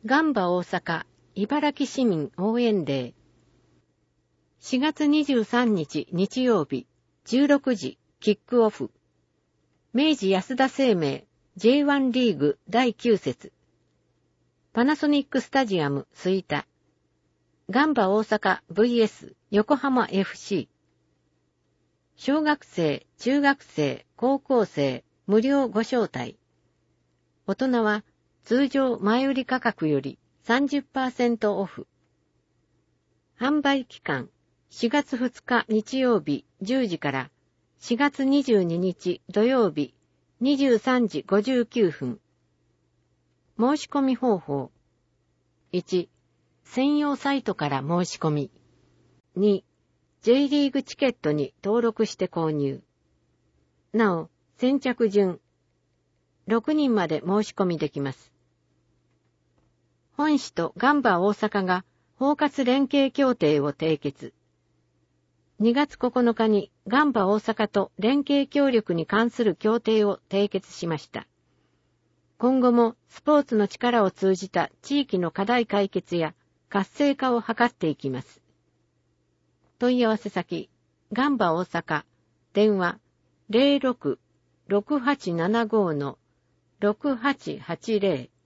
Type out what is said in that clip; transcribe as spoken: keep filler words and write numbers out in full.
ガンバ大阪茨城市民応援デー。しがつにじゅうさんにち日曜日じゅうろくじキックオフ。明治安田生命 ジェイワン リーグだいきゅう節。パナソニックスタジアム吹田。ガンバ大阪 ブイエス 横浜 エフシー。小学生、中学生、高校生無料ご招待。大人は通常前売り価格より さんじゅっパーセント オフ。販売期間しがつふつか日曜日じゅうじからしがつにじゅうににち土曜日にじゅうさんじごじゅうきゅうふん。申し込み方法。いち、専用サイトから申し込み。に、J リーグチケットに登録して購入。なお、先着順。ろくにんまで申し込みできます。本市とガンバ大阪が包括連携協定を締結。にがつここのかにガンバ大阪と連携協力に関する協定を締結しました。今後もスポーツの力を通じた地域の課題解決や活性化を図っていきます。問い合わせ先、ガンバ大阪、電話 ゼロろく ろくはちななご ろくはちはちゼロ